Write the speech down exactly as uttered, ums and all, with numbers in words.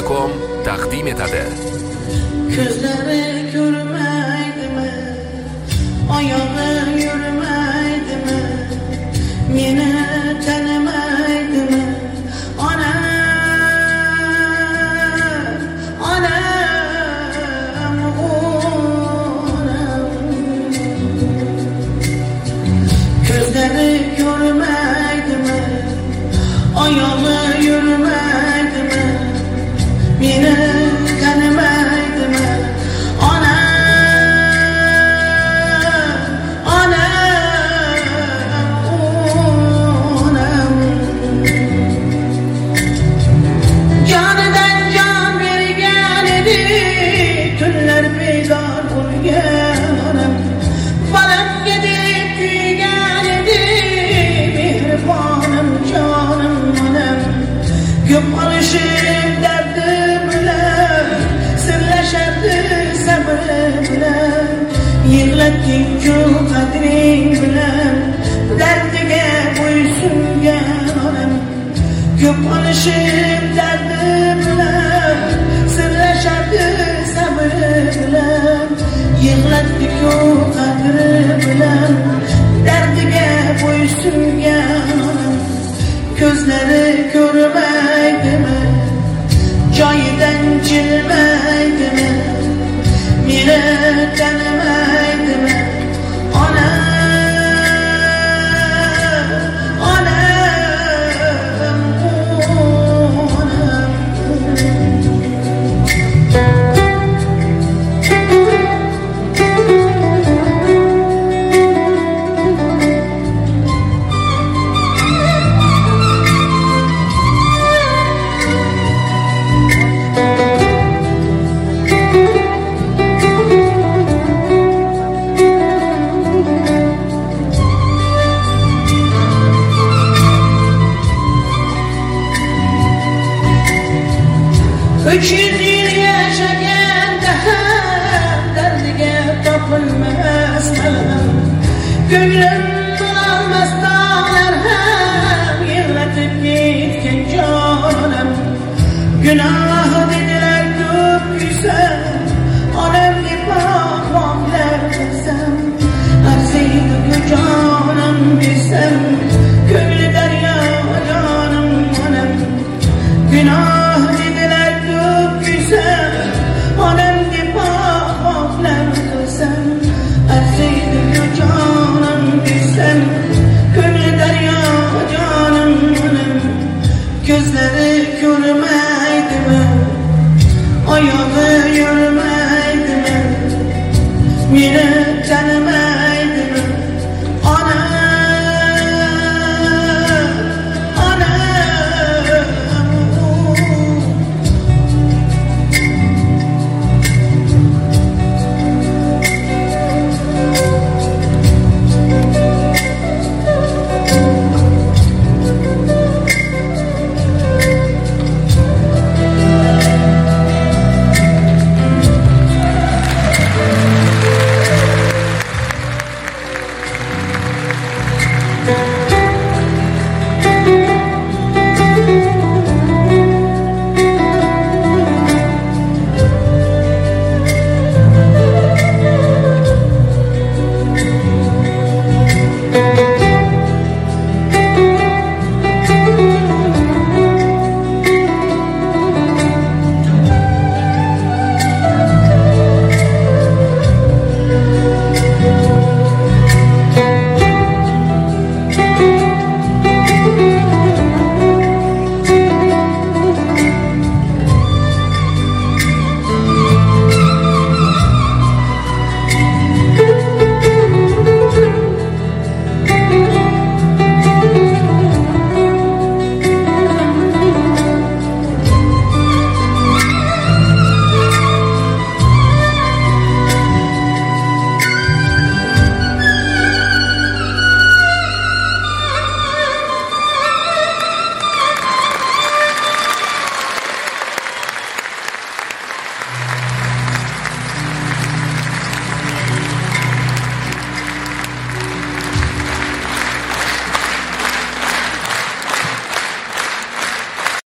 nokta com taqdim etadi. Ko'zlari ko'rmaydimi, oyog'i yurmaydimi, meni tanimaydimi, ona ona ko'zlari ko'rmaydimi, oyog'i yurmaydimi, meni tanimaydimi, ona ona onam. Jonidan jon bergan edi, tunlar bezor bo'lgan onam, balandga deb kuygan edi, mehribonim jonim onam. Ko'p qolishib dardi bilan, sirlashardi sabri bilan, yig'latding-ku qadring bilan, dardiga bo'ysungan onam. Ko'p qolishib dardi bilan, sirlashardi sabri bilan, yig'latding-ku qadri bilan, dardiga bo'ysungan onam. Ko'zlari ko'rmaydimi, joyidan jilmaydimi, meni tanimaydimi, ona ona Üç yüz yıl yaşaganda ham dardiga topilmas malham, ko'nglim bo'lolmas dog'lar ham yig'latib ketgan jonim. Gunoh dedilar ko'p kuysam, onam deb ahvoqlar qilsam, arziydi-ku jonim desam,